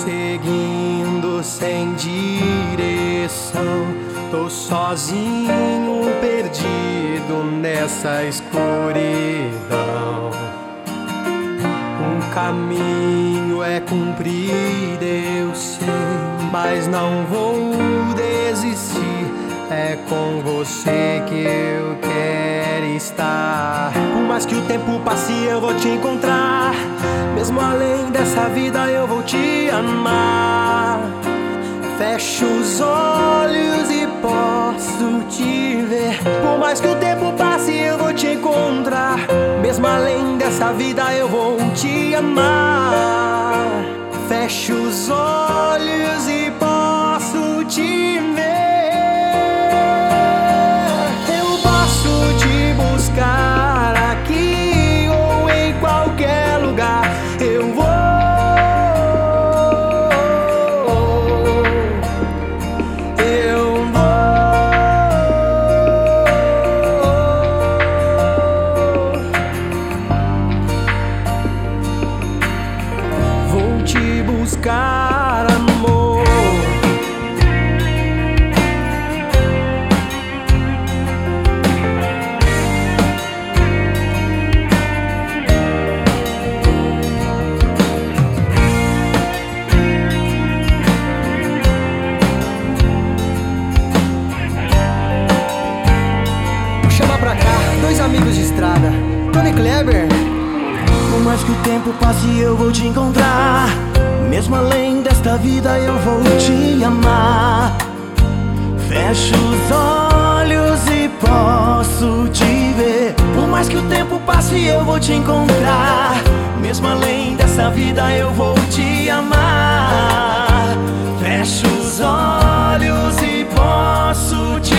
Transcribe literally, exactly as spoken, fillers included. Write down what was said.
seguindo sem direção. Tô sozinho, perdido nessa escuridão. Um caminho é cumprido, eu sei, mas não vou desistir. É com você que eu quero estar. Por mais que o tempo passe, eu vou te encontrar. Mesmo além dessa vida, eu vou te amar. Fecho os olhos e posso te ver. Por mais que o tempo passe, eu vou te encontrar. Mesmo além dessa vida, eu vou te amar. Fecho os olhos e posso te ver. Eu posso te buscar aqui ou em qualquer lugar. Eu vou. Buscar amor. Vou chamar pra cá dois amigos de estrada, Tony Kleber. Por mais que o tempo passe, eu vou te encontrar. Mesmo além desta vida, eu vou te amar. Fecho os olhos e posso te ver. Por mais que o tempo passe, eu vou te encontrar. Mesmo além dessa vida, eu vou te amar. Fecho os olhos e posso te